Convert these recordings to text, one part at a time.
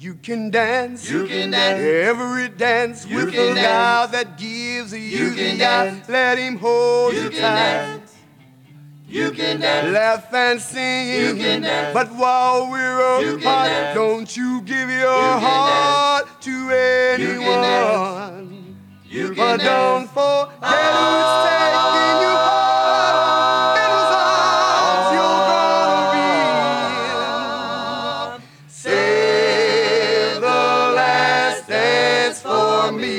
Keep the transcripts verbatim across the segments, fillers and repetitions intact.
You can dance, You can dance. every dance You with can the dance. guy that gives you, You can the guy. dance. Let him hold You you can tight. dance. You can dance. Laugh and sing, You can dance. but while we're You can apart, dance. don't you give your You can heart to You can anyone. You But can don't dance. forget who's taking you home and whose arms you're gonna be in. Save the last dance for me.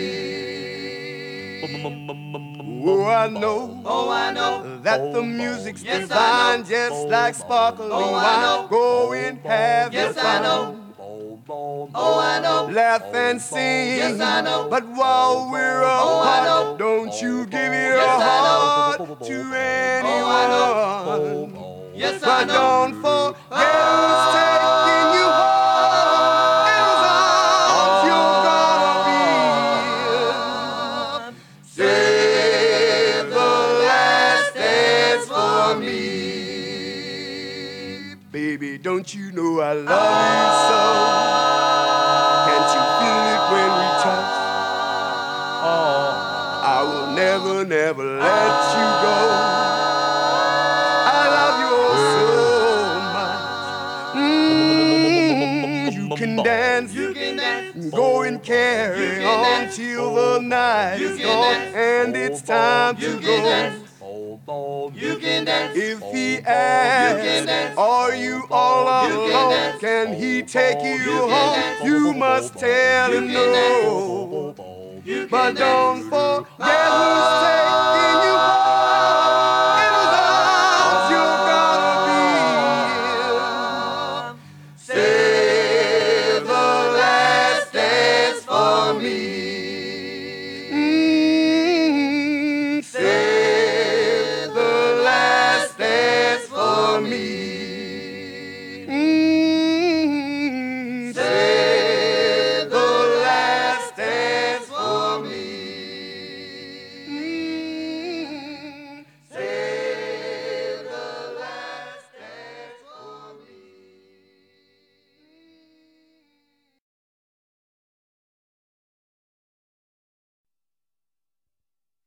Oh, I know. Oh, I know. That the music's Yes, I divine, know. just like sparkling Oh, I wine. know. Go and have Yes, your I fun. know. Oh, I know. Laugh and sing. Yes, I know. But while we're Oh, I apart, know. don't you give your Yes, I know. heart to anyone. Yes, I But know. don't forget who's taking you home and whose arms you're gonna be in. Save the last dance for me. Baby, don't you know I love you so? Can't you feel it when we touch? I will never, never let you go. I love you oh so much. Mm, you can dance, You can dance. go and carry You can on dance. till the night You is can gone dance. and it's time You to can go. dance. You can dance. If he can asks, dance. are you all You can alone? dance. Can he take you You can home? dance. You must tell You him can no. You But can don't dance. forget who's taking